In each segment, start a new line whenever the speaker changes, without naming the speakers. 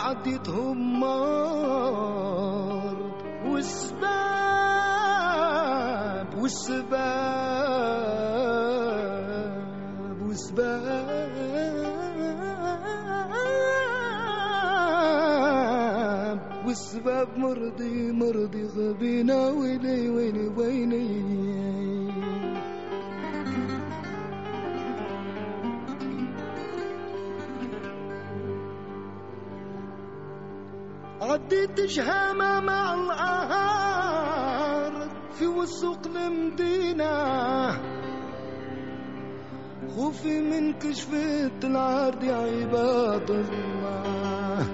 عديتهم مرض والسباب مرضي غبينا ويلي عديت جهامة مع الأرض في وسوق المدينة خوفي من كشفت العرض يا عباد الله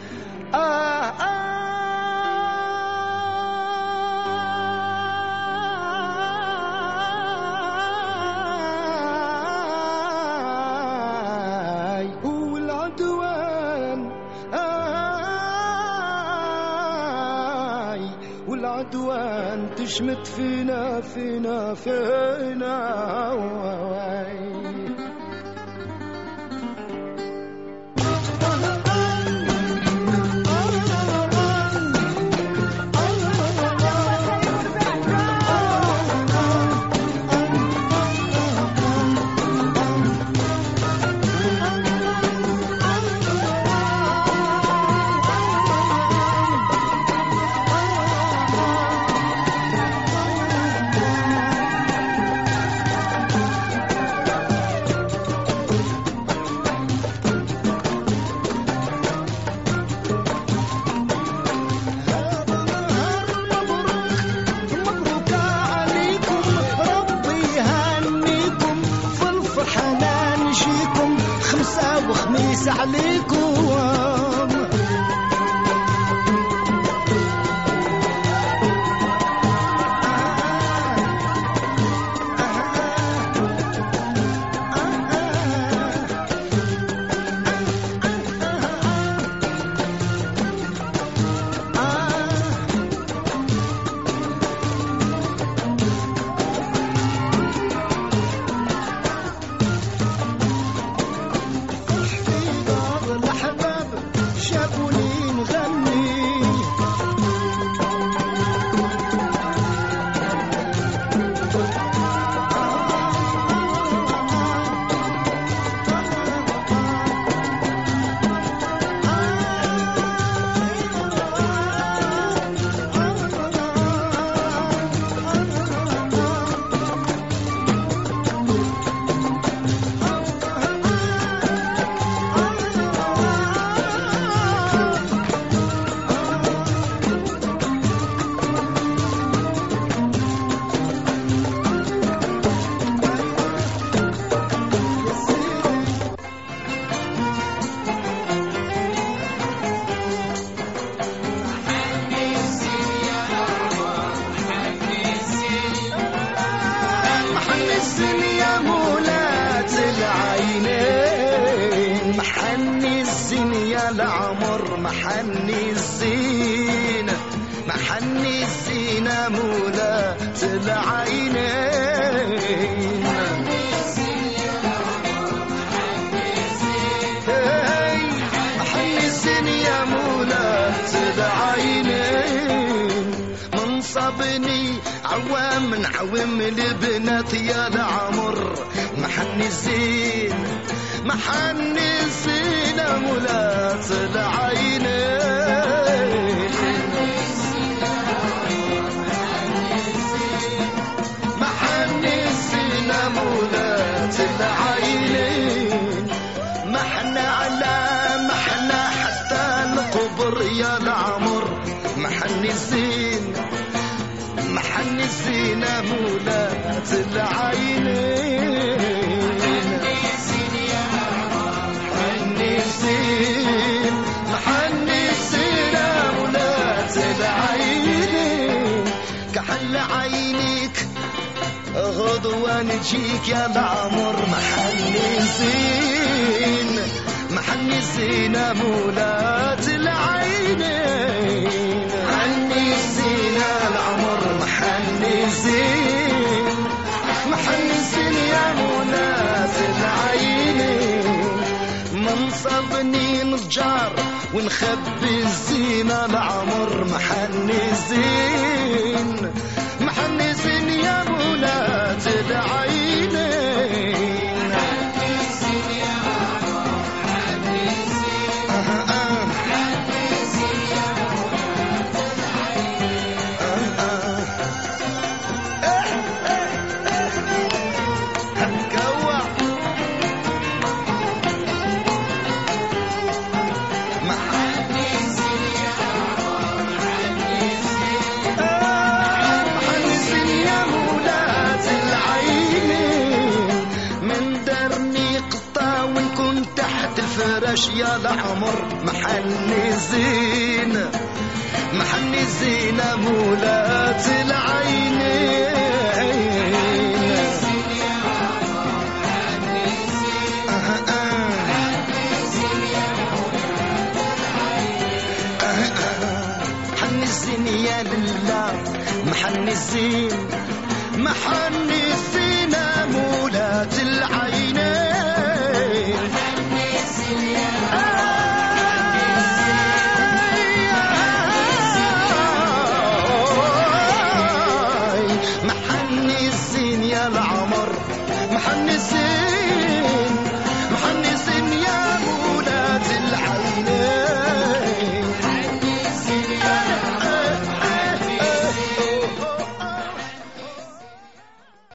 والعدوان تشمت فينا وخميس عليكم العمر محني الزينة مولات العينين محني الزين يا مولات العينين منصبني عوام لبنات يا العمر محني الزين مولات العينين محني الزين مولات العينين محنا حتى القبر يا العمر محني الزين مولات العينين كحل عينيك غضوة نجيك يا العمر محني الزين مولات العينين محني الزين العمر محني الزين يا مولات العينين من صابني نتجار ونخبي الزينة العمر محنزين محنزين يا بولات العينين يا العمر محنزين محنزين مولات العينين محنزين يا لله محنزين محنزين